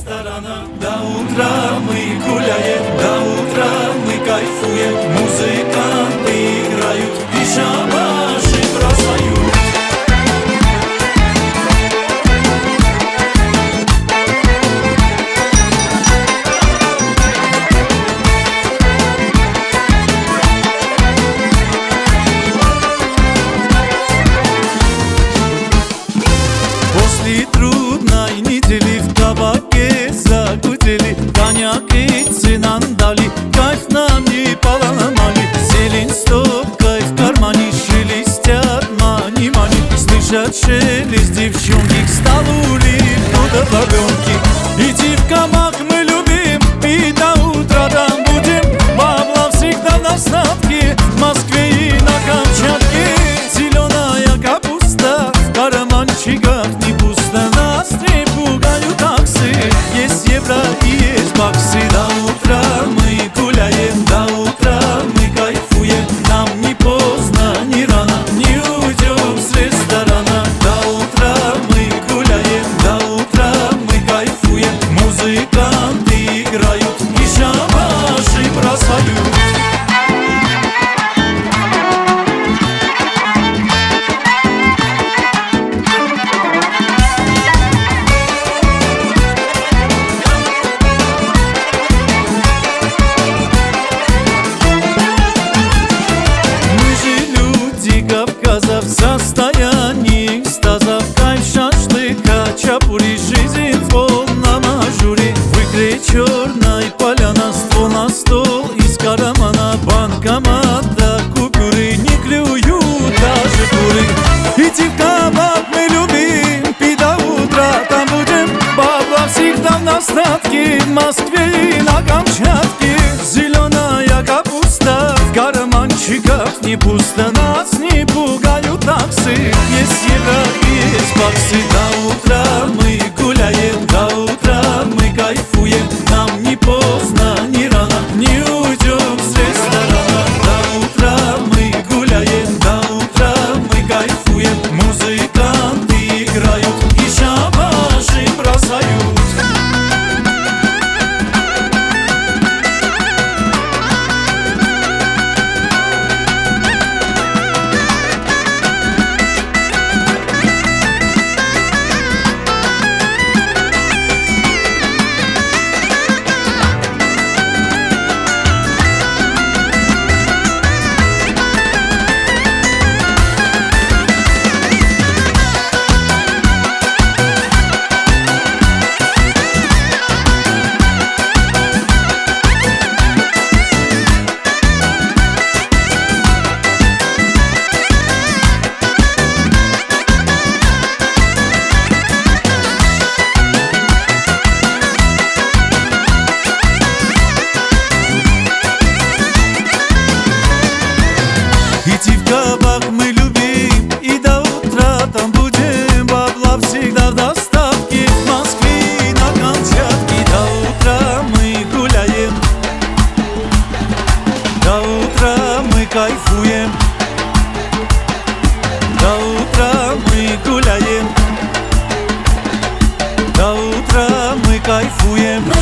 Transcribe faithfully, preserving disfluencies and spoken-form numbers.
ресторана. До утра мы гуляем, до утра мы кайфуем. Музыканты играют и шабаши бросают. После трудной недели в кабаке закутили, коньяк и цинан дали, кайф нам не поломали. Зелень стопкой в кармане, шелестят мани-мани. Слышат шелест девчонки, к столу липнут отловенки. Идти в кабак мы любим и до утра там будем. Бабла всегда в достатке, в Москве и на Камчатке. Зеленая капуста в карманчиках не пусто. Нас не пугают таксы, есть евро и есть баксы. До утра мы гуляем, до утра мы кайфуем. Нам не поздно, не рано, не уйдем с ресторана. До утра мы гуляем, до утра мы кайфуем. Музыканты играют и шабаши бросают. Кавказа в состоянии экстаза, кайф шашлыка, чапури, жизнь в полном ажуре. В игре черной поляна, ствол на стол из кармана, банкомата купюры не клюют даже куры. Идти в кабак мы любим, пить до утра там будем. Бабла всегда в достатке, в Москве и на Камчатке. Зеленая капуста в карманчиках не пусто. Нас не пугают таксы, есть евро и есть баксы. До утра мы гуляем, до утра мы кайфуем. Нам не поздно, не рано, не уйдем с ресторана. До утра мы гуляем, до утра мы кайфуем. Музыканты играют и шабаши бросают. Идти в кабак мы любим и до утра там будем. Бабла всегда в доставке, в Москве и на Камчатке. До утра мы гуляем, до утра мы кайфуем. До утра мы гуляем, до утра мы кайфуем.